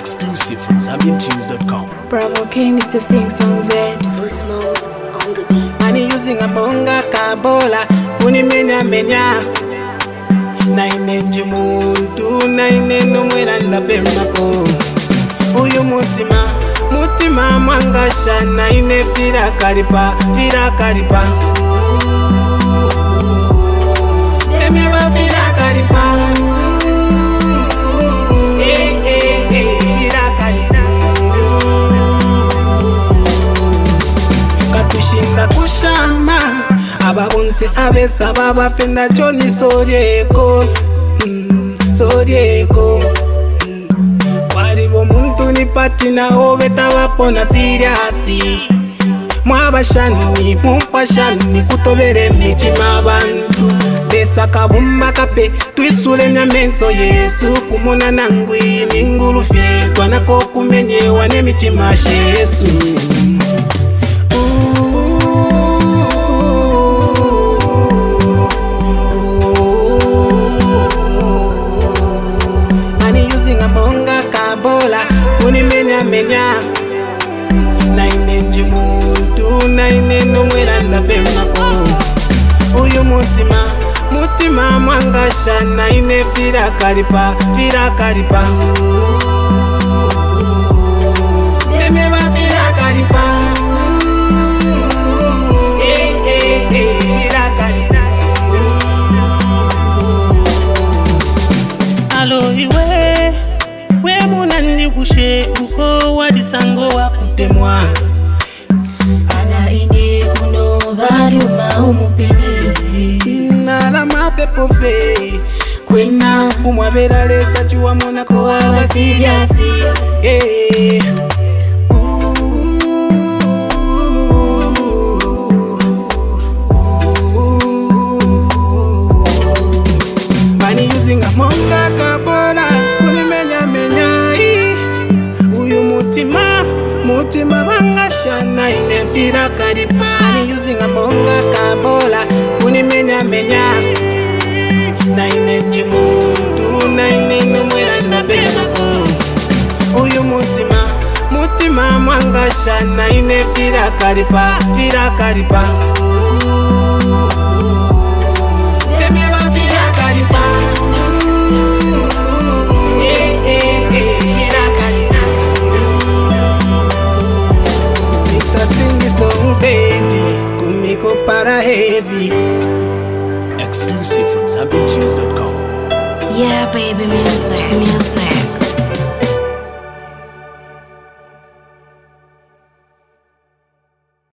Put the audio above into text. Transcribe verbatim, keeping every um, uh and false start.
Exclusive from Zambian Tunes dot com. Bravo King is to sing songs Z. Busmos on the beat. Mani using a monga kabola, kuni menya menya. Naine njimuntu, naine numwera ndapemako. Uyu mutima, mutima mwangasha, naine fira karipa, fira karipa. Emiwa fira karipa. Eh eh eh, fira karipa. Katushinda kushama, ababonse abesa baba fenda Johnny Sorieko, mm, Sorieko. Mm. Waribo muntu ni patina obeta wapona siriasi. Mwabashani, mumfashani kutobere mitima bantu. Besa kabumba kape, tuisule nyamenso Yesu. Kumona nangwi ningulufi, twanako kumenye wane mitima Yesu. Kuni menya menya, naine njimuntu, naine numwera ndapemako. Uyu mutima, mutima mwangasha, naine fira karipa, fira karipa. Emewa fira karipa. Eh eh eh, fira karipa. Alo iwe. We munandi kushe uko wadisango wakutemwa. Ana ine kuno bari umahumupini. Nala mapepo fe Kwena umwabera lesa chuwa mona kwa wabasiriasi. Eh. Mani using a monga kabola. Mutima bangasha naine fira karipa. Ani using a monga kabola, kuni menya menya. Naine njimuntu, naine numwera ndapemako. Uyu mutima, mutima mwangasha, naine fira karipa, fira karipa. Emewa fira karipa. Eh eh eh, fira karipa. Sing songs eighty, kumiko para heavy. Exclusive from Zambian Tunes dot com. Yeah, baby, music, music.